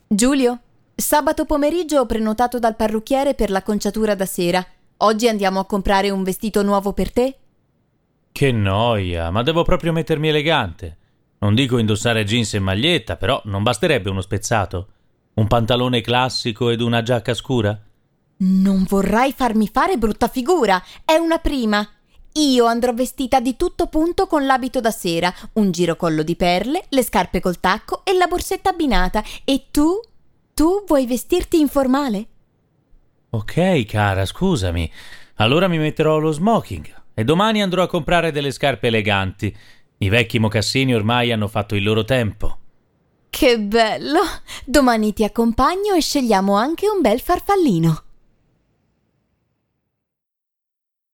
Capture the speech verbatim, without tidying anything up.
Giulio, sabato pomeriggio ho prenotato dal parrucchiere per l'acconciatura da sera. Oggi andiamo a comprare un vestito nuovo per te? Che noia, ma devo proprio mettermi elegante. Non dico indossare jeans e maglietta, però non basterebbe uno spezzato? Un pantalone classico ed una giacca scura? Non vorrai farmi fare brutta figura, è una prima. Io andrò vestita di tutto punto con l'abito da sera, un girocollo di perle, le scarpe col tacco e la borsetta abbinata. E tu? Tu vuoi vestirti informale? Ok, cara, scusami. Allora mi metterò lo smoking e domani andrò a comprare delle scarpe eleganti. I vecchi mocassini ormai hanno fatto il loro tempo. Che bello! Domani ti accompagno e scegliamo anche un bel farfallino.